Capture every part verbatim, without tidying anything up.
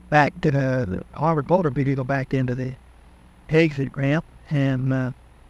back to the, the Harvard motor vehicle backed into the exit ramp, and uh,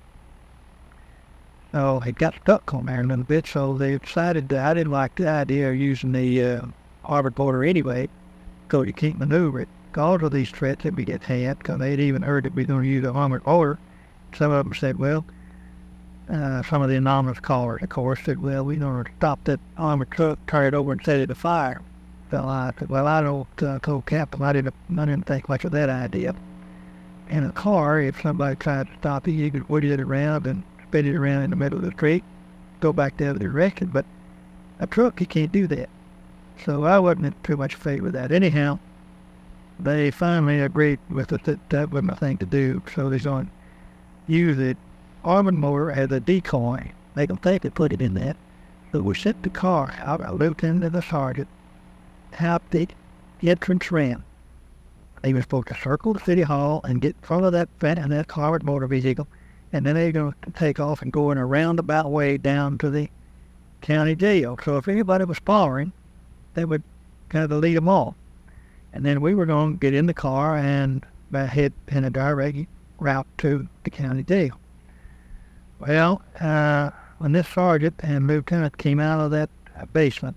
so it got stuck on there a little bit. So they decided that I didn't like the idea of using the uh, Harvard motor anyway, because you can't maneuver it. Because of these threats that we get had, because they'd even heard that we were going to use a Harvard motor. Some of them said, well, uh, some of the anonymous callers, of course, said, well, we're going to stop that armored truck, turn it over, and set it afire. So I said, well, I don't, uh, told Captain, I didn't, I didn't think much of that idea. In a car, if somebody tried to stop you, you could whittle it around and spin it around in the middle of the street, go back the other direction. But a truck, you can't do that. So I wasn't too much in favor of that. Anyhow, they finally agreed with it that that wasn't a thing to do. So they're going to use the armored motor as a decoy. Make them think they put it in that. So we sent the car out, a lieutenant and the sergeant, out the entrance ramp. They were supposed to circle the city hall and get in front of that and that Harvard motor vehicle, and then they were going to take off and go in a roundabout way down to the county jail. So if anybody was following, they would kind of lead them off. And then we were going to get in the car and head in a direct route to the county jail. Well, uh, when this sergeant and lieutenant came out of that basement,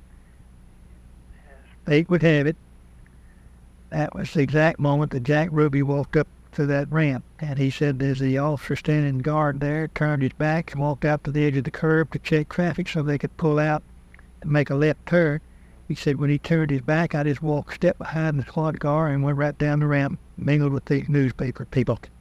fate would have it, that was the exact moment that Jack Ruby walked up to that ramp. And he said there's the officer standing guard there, turned his back and walked out to the edge of the curb to check traffic so they could pull out and make a left turn. He said when he turned his back, I just walked a step behind the squad car and went right down the ramp, mingled with the newspaper people.